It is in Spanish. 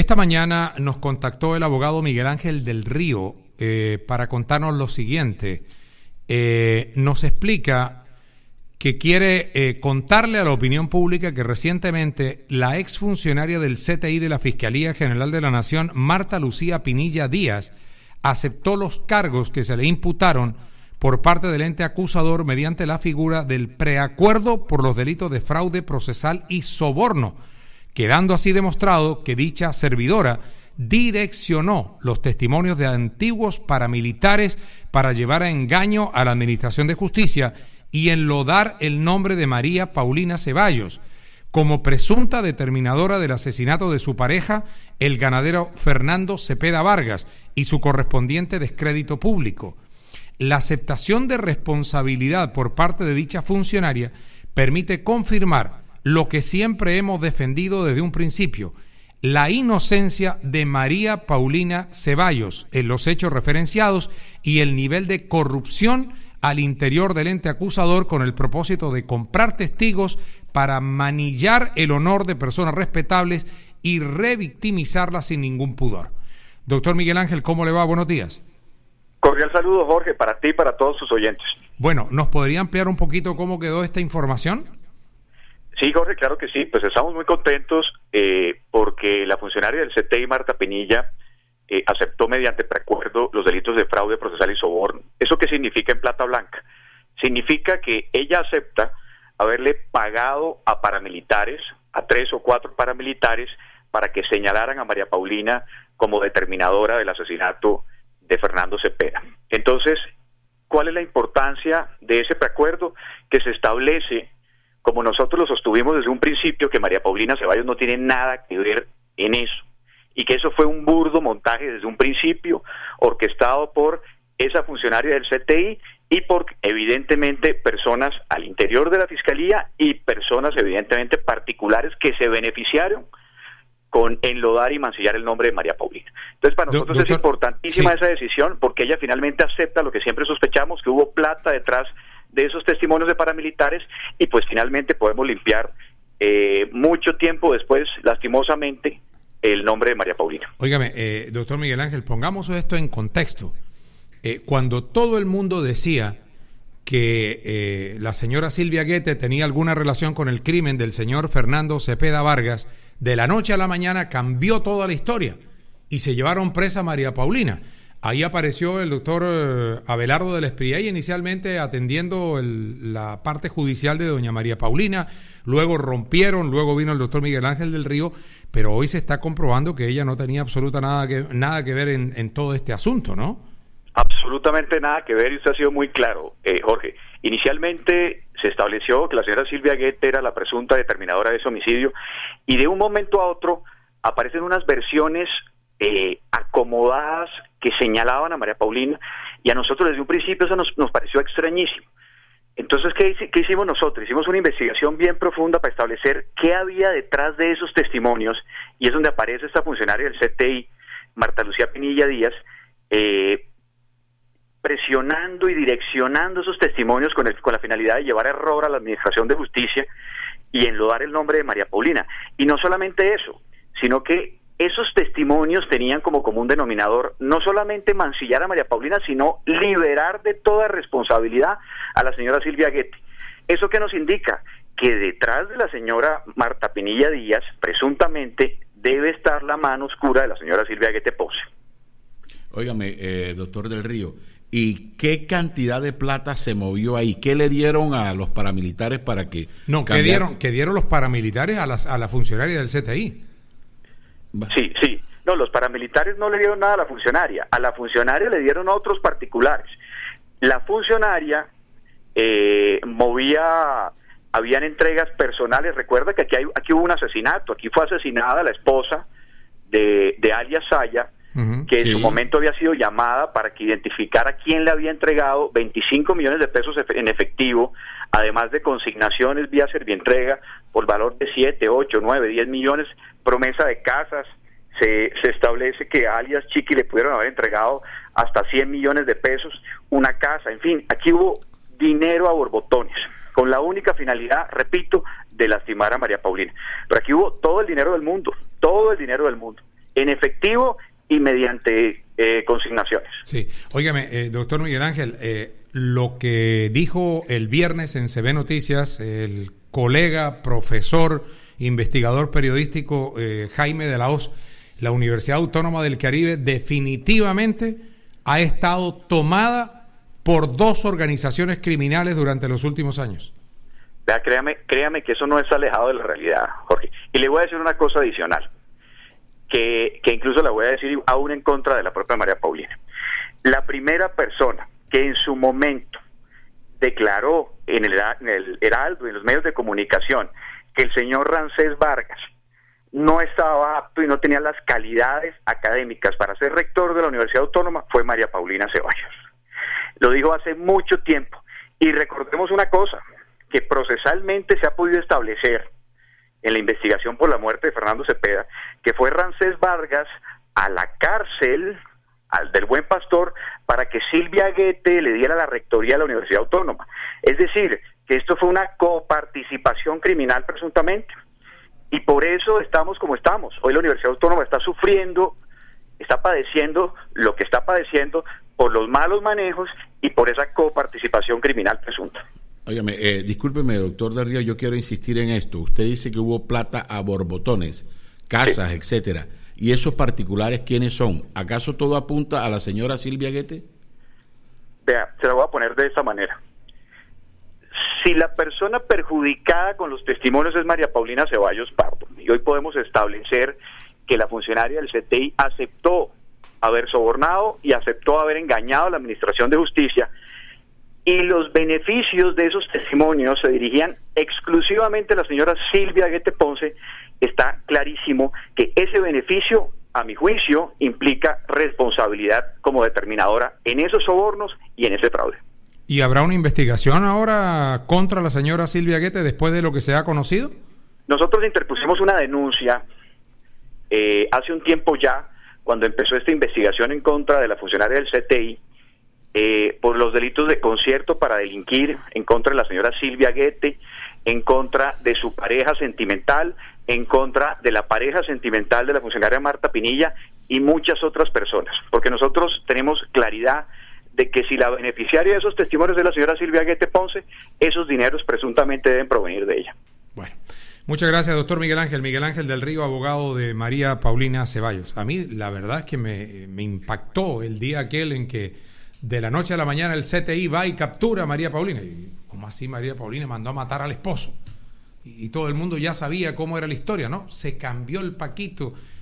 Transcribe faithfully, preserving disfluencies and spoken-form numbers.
Esta mañana nos contactó el abogado Miguel Ángel del Río eh, para contarnos lo siguiente. Eh, nos explica que quiere eh, contarle a la opinión pública que recientemente la exfuncionaria del C T I de la Fiscalía General de la Nación, Marta Lucía Pinilla Díaz, aceptó los cargos que se le imputaron por parte del ente acusador mediante la figura del preacuerdo por los delitos de fraude procesal y soborno, quedando así demostrado que dicha servidora direccionó los testimonios de antiguos paramilitares para llevar a engaño a la Administración de Justicia y enlodar el nombre de María Paulina Ceballos como presunta determinadora del asesinato de su pareja, el ganadero Fernando Cepeda Vargas, y su correspondiente descrédito público. La aceptación de responsabilidad por parte de dicha funcionaria permite confirmar lo que siempre hemos defendido desde un principio: la inocencia de María Paulina Ceballos en los hechos referenciados y el nivel de corrupción al interior del ente acusador con el propósito de comprar testigos para manillar el honor de personas respetables y revictimizarlas sin ningún pudor. Doctor Miguel Ángel, ¿cómo le va? Buenos días. Cordial saludo, Jorge, para ti y para todos sus oyentes. Bueno, ¿nos podría ampliar un poquito cómo quedó esta información? Sí, Jorge, claro que sí. Pues estamos muy contentos eh, porque la funcionaria del C T I, Marta Pinilla, eh, aceptó mediante preacuerdo los delitos de fraude procesal y soborno. ¿Eso qué significa en plata blanca? Significa que ella acepta haberle pagado a paramilitares, a tres o cuatro paramilitares, para que señalaran a María Paulina como determinadora del asesinato de Fernando Cepeda. Entonces, ¿cuál es la importancia de ese preacuerdo? Que se establece, como nosotros lo sostuvimos desde un principio, que María Paulina Ceballos no tiene nada que ver en eso, y que eso fue un burdo montaje desde un principio, orquestado por esa funcionaria del C T I y por, evidentemente, personas al interior de la Fiscalía y personas, evidentemente, particulares que se beneficiaron con enlodar y mancillar el nombre de María Paulina. Entonces, para nosotros Doctor, es importantísima sí. esa decisión, porque ella finalmente acepta lo que siempre sospechamos, que hubo plata detrás de esos testimonios de paramilitares, y pues finalmente podemos limpiar eh, mucho tiempo después, lastimosamente, el nombre de María Paulina. Óigame, eh, doctor Miguel Ángel, pongamos esto en contexto. Eh, cuando todo el mundo decía que eh, la señora Silvia Guete tenía alguna relación con el crimen del señor Fernando Cepeda Vargas, de la noche a la mañana cambió toda la historia y se llevaron presa a María Paulina. Ahí apareció el doctor eh, Abelardo del Espriella, inicialmente atendiendo el, la parte judicial de doña María Paulina, luego rompieron, luego vino el doctor Miguel Ángel del Río, pero hoy se está comprobando que ella no tenía absoluta nada que, nada que ver en, en todo este asunto, ¿no? Absolutamente nada que ver, y usted ha sido muy claro, eh, Jorge. Inicialmente se estableció que la señora Silvia Guete era la presunta determinadora de ese homicidio, y de un momento a otro aparecen unas versiones eh, acomodadas que señalaban a María Paulina, y a nosotros desde un principio eso nos, nos pareció extrañísimo. Entonces, ¿qué, ¿qué hicimos nosotros? Hicimos una investigación bien profunda para establecer qué había detrás de esos testimonios, y es donde aparece esta funcionaria del C T I, Marta Lucía Pinilla Díaz, eh, presionando y direccionando esos testimonios con, el, con la finalidad de llevar error a la Administración de Justicia y enlodar el nombre de María Paulina. Y no solamente eso, sino que esos testimonios tenían como común denominador no solamente mancillar a María Paulina, sino liberar de toda responsabilidad a la señora Silvia Guete. ¿Eso qué nos indica? Que detrás de la señora Marta Pinilla Díaz, presuntamente, debe estar la mano oscura de la señora Silvia Guete Pose. Óigame, eh, doctor del Río, ¿y qué cantidad de plata se movió ahí? ¿Qué le dieron a los paramilitares para que... No, ¿qué dieron, ¿qué dieron los paramilitares a, las, a la funcionaria del C T I? Sí, sí. No, los paramilitares no le dieron nada a la funcionaria. A la funcionaria le dieron a otros particulares. La funcionaria eh, movía... Habían entregas personales. Recuerda que aquí, hay, aquí hubo un asesinato. Aquí fue asesinada la esposa de, de alias Saya, Uh-huh, que en sí. su momento había sido llamada para que identificara quién le había entregado veinticinco millones de pesos en efectivo, además de consignaciones vía Servientrega por valor de siete, ocho, nueve, diez millones, promesa de casas. Se, se establece que a alias Chiqui le pudieron haber entregado hasta cien millones de pesos, una casa, en fin, aquí hubo dinero a borbotones, con la única finalidad, repito, de lastimar a María Paulina. Pero aquí hubo todo el dinero del mundo, todo el dinero del mundo. en efectivo y mediante eh, consignaciones. Sí, óigame, eh, doctor Miguel Ángel, eh, lo que dijo el viernes en C B Noticias el colega, profesor, investigador periodístico eh, Jaime de la Hoz, la Universidad Autónoma del Caribe definitivamente ha estado tomada por dos organizaciones criminales durante los últimos años. Vea, créame, créame que eso no es alejado de la realidad, Jorge. Y le voy a decir una cosa adicional, que, que incluso la voy a decir aún en contra de la propia María Paulina. La primera persona que en su momento declaró en el, en el Heraldo y en los medios de comunicación que el señor Ramsés Vargas no estaba apto y no tenía las calidades académicas para ser rector de la Universidad Autónoma fue María Paulina Ceballos. Lo dijo hace mucho tiempo. Y recordemos una cosa, que procesalmente se ha podido establecer en la investigación por la muerte de Fernando Cepeda, que fue Ramsés Vargas a la cárcel al del Buen Pastor para que Silvia Guete le diera la rectoría a la Universidad Autónoma. Es decir, que esto fue una coparticipación criminal presuntamente. Y por eso estamos como estamos. Hoy la Universidad Autónoma está sufriendo, está padeciendo lo que está padeciendo por los malos manejos y por esa coparticipación criminal presunta. Óigame, eh, discúlpeme, doctor Del Río, yo quiero insistir en esto. Usted dice que hubo plata a borbotones, casas, sí, etcétera. ¿Y esos particulares quiénes son? ¿Acaso todo apunta a la señora Silvia Guete? Vea, se la voy a poner de esta manera. Si la persona perjudicada con los testimonios es María Paulina Ceballos Pardo, y hoy podemos establecer que la funcionaria del C T I aceptó haber sobornado y aceptó haber engañado a la Administración de Justicia, y los beneficios de esos testimonios se dirigían exclusivamente a la señora Silvia Guete Ponce, está clarísimo que ese beneficio, a mi juicio, implica responsabilidad como determinadora en esos sobornos y en ese fraude. ¿Y habrá una investigación ahora contra la señora Silvia Guete después de lo que se ha conocido? Nosotros interpusimos una denuncia eh, hace un tiempo ya, cuando empezó esta investigación en contra de la funcionaria del C T I, eh, por los delitos de concierto para delinquir en contra de la señora Silvia Guete, en contra de su pareja sentimental, en contra de la pareja sentimental de la funcionaria Marta Pinilla y muchas otras personas, porque nosotros tenemos claridad de que si la beneficiaria de esos testimonios es la señora Silvia Guete Ponce, esos dineros presuntamente deben provenir de ella. Bueno, muchas gracias, doctor Miguel Ángel. Miguel Ángel del Río, abogado de María Paulina Ceballos. A mí la verdad es que me, me impactó el día aquel en que de la noche a la mañana el C T I va y captura a María Paulina. Y, ¿cómo así María Paulina mandó a matar al esposo? Y, y todo el mundo ya sabía cómo era la historia, ¿no? Se cambió el paquito.